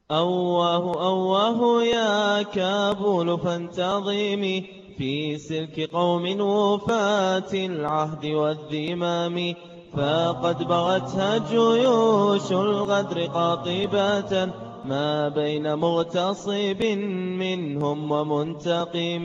أواه أواه يا كابول فانتظمي في سلك قوم وفاة العهد والذمام، فقد بغتها جيوش الغدر قاطبة ما بين مغتصب منهم ومنتقم.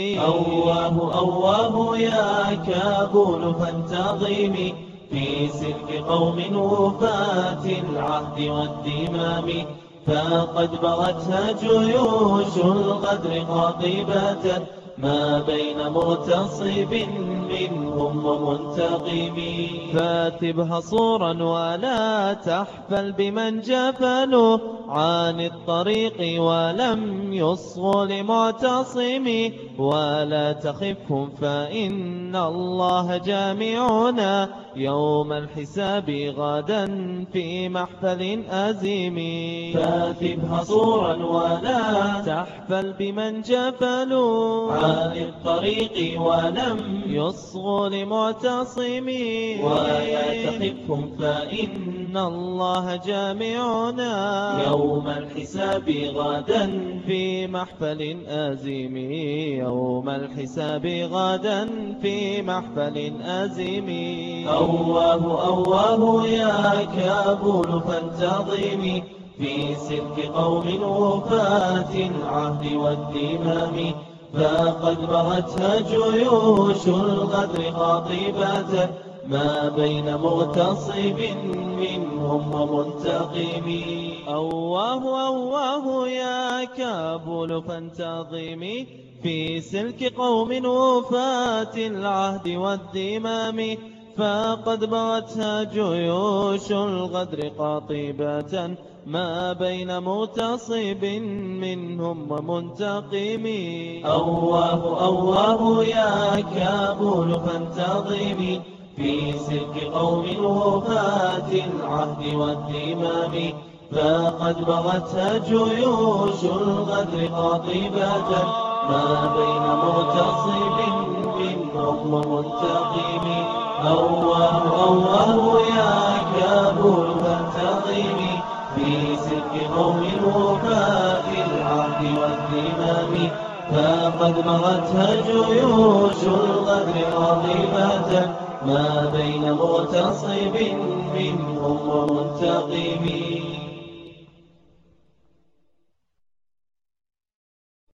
أواه أواه يا كابول فانتظمي في سلك قوم وفاة العهد والذمام، فقد بغتها جيوش الغدر قاطبة ما بين مغتصب منهم ومنتقم. فاتبها صورا ولا تحفل بمن جفلوا عن الطريق ولم يصغوا لمعتصم، ولا تخفهم فإن الله جامعنا يوم الحساب غدا في محفل أزيم. فاتبها صورا ولا تحفل بمن جفلوا عن الطريق ولم يصغوا لمعتصم، ولا تخفهم فإن الله جامعنا يوم الحساب غدا في محفل أزيم. يوم الحساب غدا في محفل أزيم. أواه أواه يا كابول فانتظمي في سلك قوم وفاة العهد والذمام، فقد بغتها جيوش الغدر قاطبة ما بين مغتصب منهم ومنتقم. أواه أواه يا كابول فانتظمي في سلك قوم وفاة العهد والذمام، فقد بغتها جيوش الغدر قاطبة ما بين مغتصب منهم ومنتقم. أواه أواه يا كابول فانتظمي في سلك قوم وفاة العهد والذمام، فقد بغتها جيوش الغدر قاطبة ما بين مغتصب منهم ومنتقم. أواه أواه يا كابول فانتظمي في سلك قوم وفاة العهد والذمام، فقد بغتها جيوش الغدر قاطبة ما بين مغتصب منهم ومنتقم.